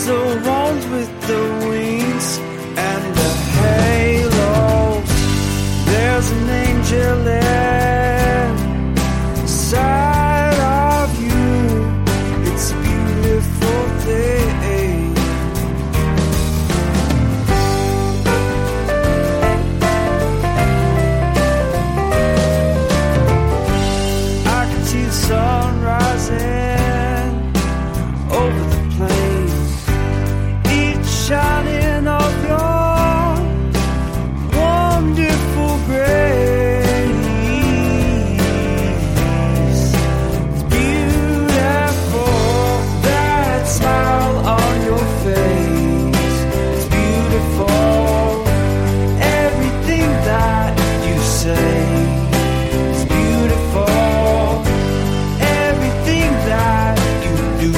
the ones with the wings and the halos. There's an angel inside of you. It's a beautiful thing. I can see the sun rising over the plains, each shining of your wonderful grace. It's beautiful, that smile on your face. It's beautiful, everything that you say. It's beautiful, everything that you do.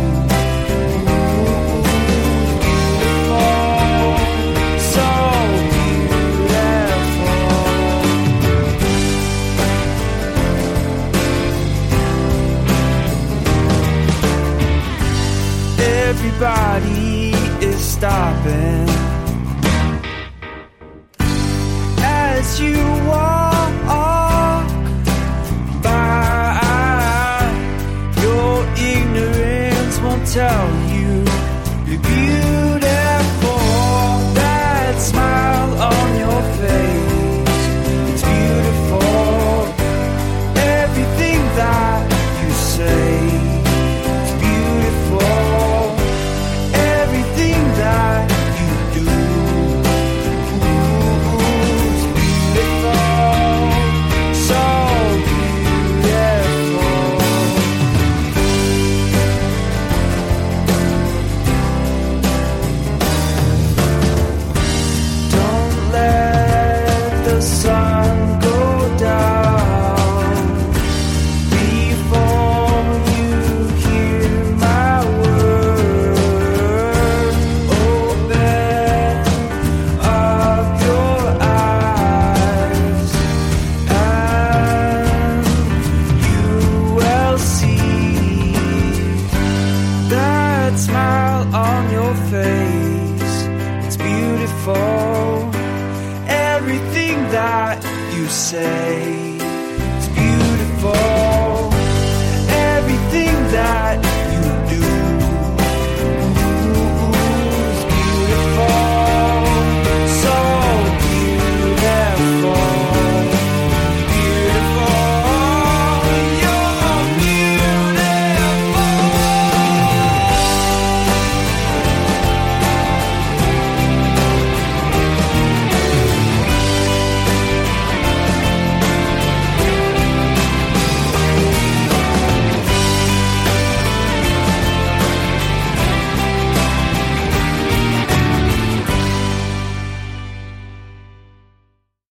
Everybody is stopping as you walk by. Your ignorance won't tell you you're beautiful. That smile on your face, it's beautiful. Everything that you say, it's beautiful. Everything that you do is beautiful, so beautiful. Don't let the sun go down before you hear my word. Open up your eyes and you will see that smile on your face. It's beautiful, everything that you say.